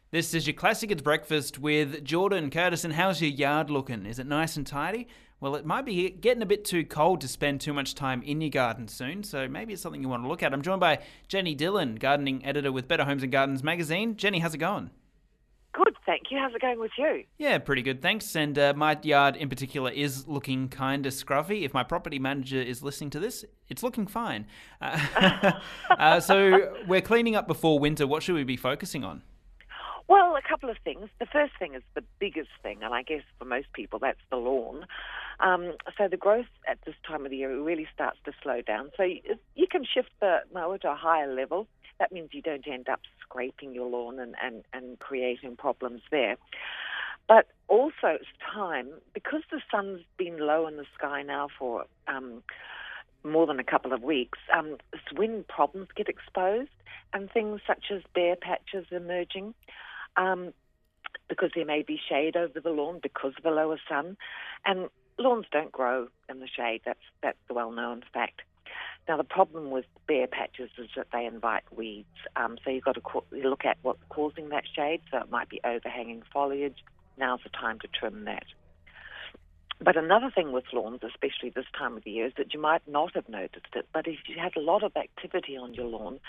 This is your Classic It's Breakfast with Jordan Curtis. And how's your yard looking? Is it nice and tidy? Well, it might be getting a bit too cold to spend too much time in your garden soon, so maybe it's something you want to look at. I'm joined by Jenny Dillon, gardening editor with Better Homes and Gardens magazine. Jenny, how's it going? Good, thank you. How's it going with you? Yeah, pretty good, thanks. And my yard in particular is looking kind of scruffy. If my property manager is listening to this, it's looking fine. So we're cleaning up before winter. What should we be focusing on? Well, a couple of things. The first thing is the biggest thing, and I guess for most people that's the lawn. So the growth at this time of the year really starts to slow down. So you can shift the mower to a higher level. That means you don't end up scraping your lawn and creating problems there. But also it's time, because the sun's been low in the sky now for more than a couple of weeks, it's when problems get exposed and things such as bare patches emerging. Because there may be shade over the lawn because of the lower sun, and lawns don't grow in the shade. That's the well-known fact. Now, the problem with bare patches is that they invite weeds. So you've got to look at what's causing that shade. So it might be overhanging foliage. Now's the time to trim that. But another thing with lawns, especially this time of the year, is that you might not have noticed it, but if you had a lot of activity on your lawn,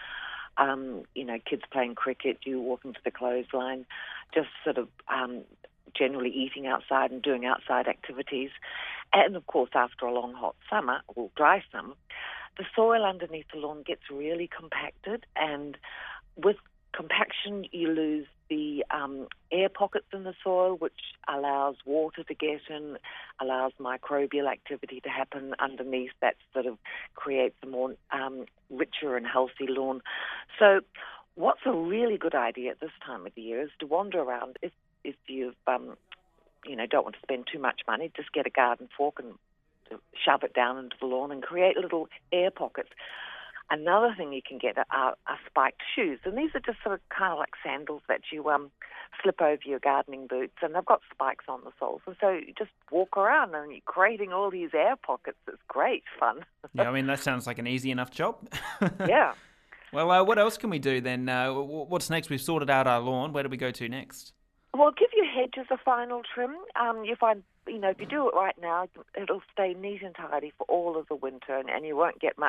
kids playing cricket, you walking to the clothesline, just sort of generally eating outside and doing outside activities. And, of course, after a long, hot summer, or dry summer, the soil underneath the lawn gets really compacted. And with compaction, you lose the air pockets in the soil, which allows water to get in, allows microbial activity to happen underneath. That sort of creates a more richer and healthy lawn. So what's a really good idea at this time of the year is to wander around. If you've don't want to spend too much money, just get a garden fork and shove it down into the lawn and create little air pockets. Another thing you can get are spiked shoes, and these are just sort of kind of like sandals that you slip over your gardening boots, and they've got spikes on the soles. And so you just walk around and you're creating all these air pockets. It's great fun. Yeah, I mean, that sounds like an easy enough job. Yeah. Well, what else can we do then? What's next? We've sorted out our lawn. Where do we go to next? Well, give your hedges a final trim. You find, if you do it right now, it'll stay neat and tidy for all of the winter, and you won't get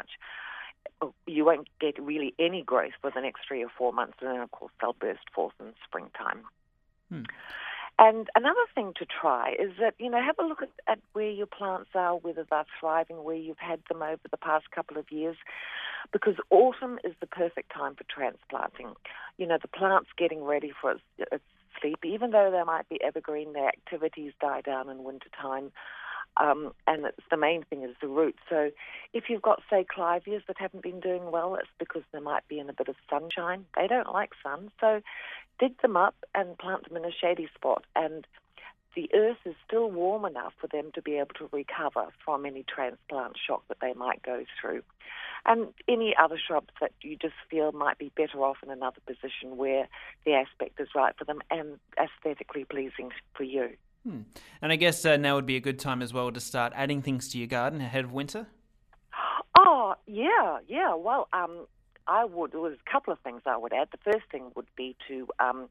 really any growth for the next 3 or 4 months, and then, of course, they'll burst forth in springtime. And another thing to try is that, have a look at where your plants are, whether they're thriving, where you've had them over the past couple of years, because autumn is the perfect time for transplanting. The plant's getting ready for its sleep. Even though they might be evergreen, their activities die down in wintertime. And the main thing is the roots. So if you've got, say, clivias that haven't been doing well, it's because they might be in a bit of sunshine. They don't like sun. So dig them up and plant them in a shady spot. And the earth is still warm enough for them to be able to recover from any transplant shock that they might go through. And any other shrubs that you just feel might be better off in another position where the aspect is right for them and aesthetically pleasing for you. And I guess now would be a good time as well to start adding things to your garden ahead of winter? Oh, yeah. Well, there's a couple of things I would add. The first thing would be to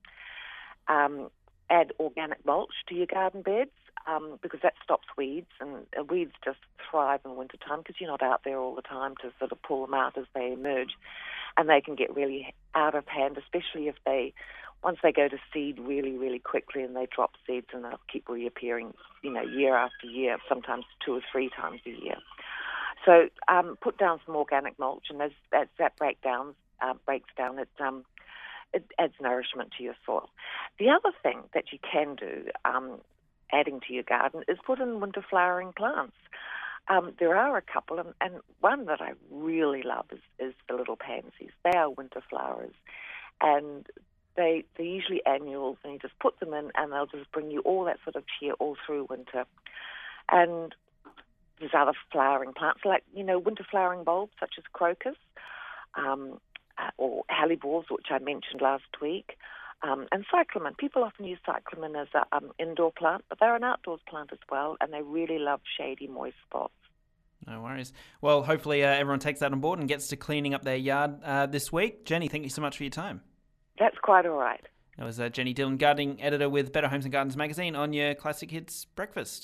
add organic mulch to your garden beds, because that stops weeds, and weeds just thrive in wintertime because you're not out there all the time to sort of pull them out as they emerge, and they can get really out of hand, especially if once they go to seed really, really quickly and they drop seeds and they'll keep reappearing, year after year, sometimes 2 or 3 times a year. So put down some organic mulch, and as that breaks down, it adds nourishment to your soil. The other thing that you can do, adding to your garden, is put in winter flowering plants. There are a couple, and one that I really love is the little pansies. They are winter flowers, and they're usually annuals, and you just put them in, and they'll just bring you all that sort of cheer all through winter. And there's other flowering plants, like, winter flowering bulbs, such as crocus, or hellebores, which I mentioned last week, and cyclamen. People often use cyclamen as an indoor plant, but they're an outdoors plant as well, and they really love shady, moist spots. No worries. Well, hopefully everyone takes that on board and gets to cleaning up their yard this week. Jenny, thank you so much for your time. That's quite all right. That was Jenny Dillon, gardening editor with Better Homes and Gardens magazine, on your Classic Hits Breakfast.